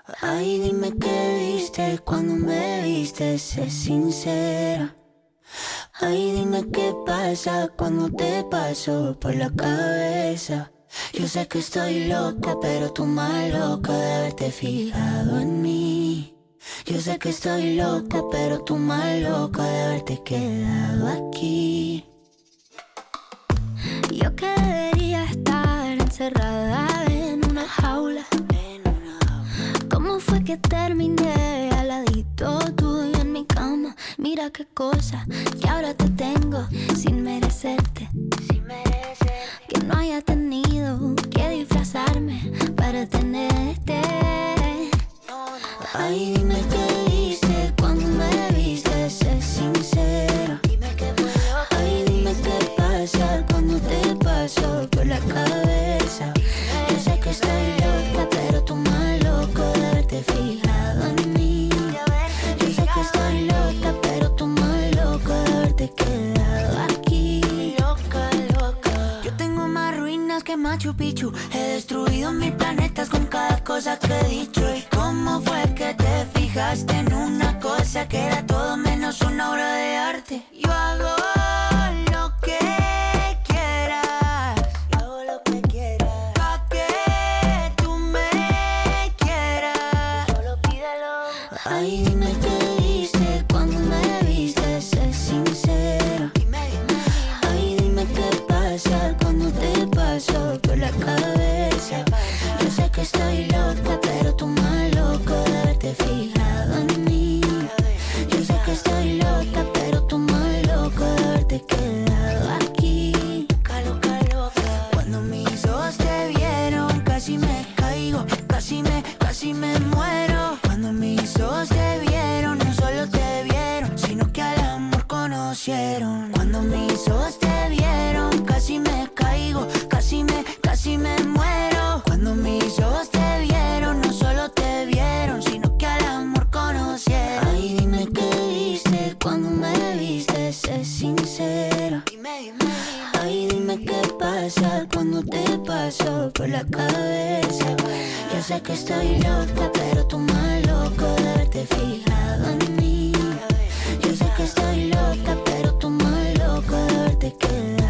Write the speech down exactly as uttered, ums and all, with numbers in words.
Ay, dime qué viste cuando me viste, sé sincera. Ay, dime qué pasa cuando te paso por la cabeza. Yo sé que estoy loca, pero tú más loca de haberte fijado en mí. Yo sé que estoy loca, pero tú más loca de haberte quedado aquí. Yo que debería estar encerrada en una jaula. ¿Cómo fue que terminé al ladito tuyo en mi cama? Mira qué cosa que ahora te tengo sin merecerte. Que no haya tenido que disfrazarme para tenerte. Ay, dime qué viste cuando me viste, sé sincera. Ay, dime qué pasa cuando te paso por la cabeza. Yo sé que estoy loca, pero tú más loca de haberte fijado en mí. Yo sé que estoy loca, pero tú más loca de haberte quedado aquí. Loca, loca. Yo tengo más ruinas que Machu Picchu. He destruido mil planetas con cada cosa que he dicho. ¿Y cómo fue que te fijaste en una cosa que era todo menos una obra de arte? Yo hago lo que quieras. Yo hago lo que quieras. Pa' que tú me quieras. Solo pídelo. Ay, dime qué viste cuando me viste, sé sincera. Ay, dime qué pasa cuando te paso por la cabeza. Yo sé que estoy loca, pero tú más loca de haberte fijado en mí. Yo sé que estoy loca, pero tú más loca de haberte quedado aquí. Loca, loca. Cuando mis ojos te vieron, casi me caigo, casi me, casi me muero. Cuando mis ojos te vieron, no solo te vieron, sino que al amor conocieron. Cuando mis ojos te vieron, casi me caigo, casi me, casi me muero. Cuando mis ojos te vieron, no solo te vieron, sino que al amor conocieron. Ay, dime qué viste cuando me viste, sé sincera. Ay, dime qué pasa cuando te paso por la cabeza. Yo sé que estoy loca, pero tú más loca de haberte fijado en mí. Yo sé que estoy loca, pero tú más loca de haberte quedado.